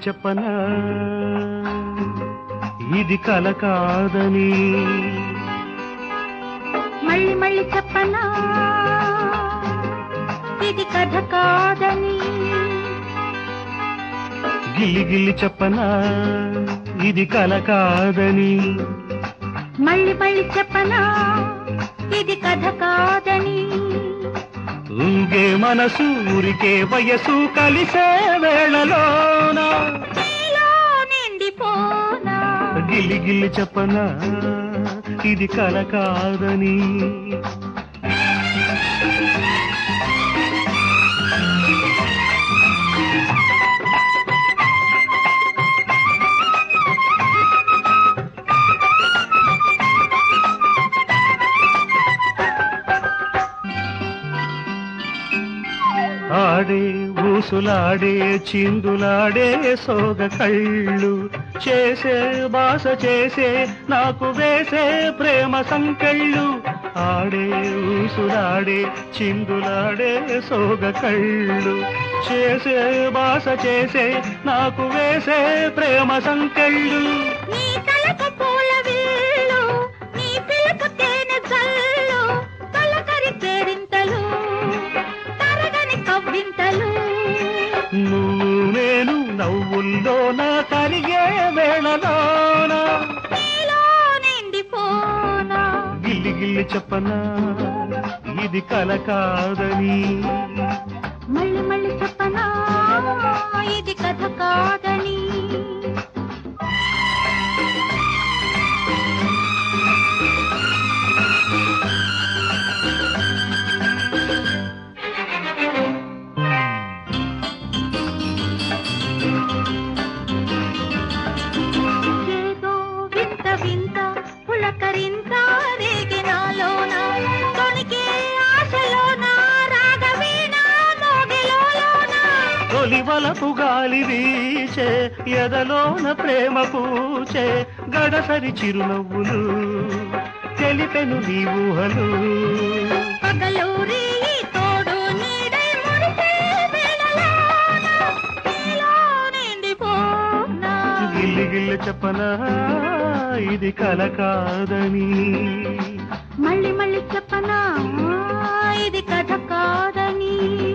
చెప్పనా ఇది కల కాదని మళ్ళీ మళ్ళీ చెప్పనా ఇది కథ కాదని గిల్లి గిల్లి చెప్పనా ఇది కల కాదని మళ్ళీ మళ్ళీ చెప్పనా ఇది కథ కాదని ఊగే మనసు ఊరికే వయసు కలిసే వేళలోన నిండిపోనా గిల్లి గిల్లి చెప్పనా ఇది కల కాదని ఆడే ఊసులాడే చిందులాడే సోగ కళ్ళు చేసే బాస చేసే నాకు వేసే ప్రేమ సంకెళ్ళు ఆడే ఊసులాడే చిందులాడే సోగ కళ్ళు చేసే బాస చేసే నాకు వేసే ప్రేమ సంకెళ్ళు నీ తలకు పూల విల్లు నీ పిలుపు తేనె జల్లు తలకరి కేరింతలు తరగని కవ్వింతలు నువ్వు నేను నవ్వుల్లోన కరిగే వేళలోన నీలో నిండిపోనా గిల్లి గిల్లి చెప్పనా ఇది కల కాదని మళ్ళీ మళ్ళీ చెప్పనా ఇది కథ కాదని ఏదో వింత వింత పులకరింత రేగినాలోన తొణికే ఆశలోన రాగవీణ మోగిలోన తొలి వలపు గాలి వీచే ఎదలోన ప్రేమ పూచే గడసరి చిరునవ్వులు తెలిపెను నీ ఊహలు పగలూరి తోడు నీడై మురిసే వేళలోన నీలో నిండిపోనా గిల్లి గిల్లి చెప్పనా ఇది కల కాదని మళ్ళీ మళ్ళీ చెప్పనా ఇది కథ కాదని